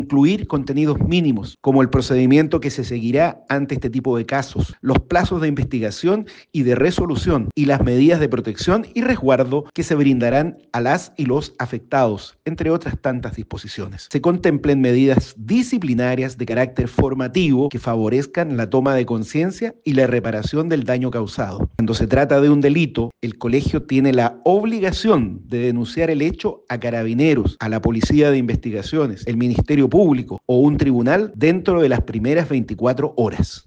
incluir contenidos mínimos, como el procedimiento que se seguirá ante este tipo de casos, los plazos de investigación y de resolución y las medidas de protección y resguardo que se brindarán a las y los afectados, entre otras tantas disposiciones. Se contemplen medidas disciplinarias de carácter formativo que favorezcan la toma de conciencia y la reparación del daño causado. Cuando se trata de un delito, el colegio tiene la obligación de denunciar el hecho a Carabineros, a la Policía de Investigaciones, el Ministerio Público o un tribunal dentro de las primeras 24 horas.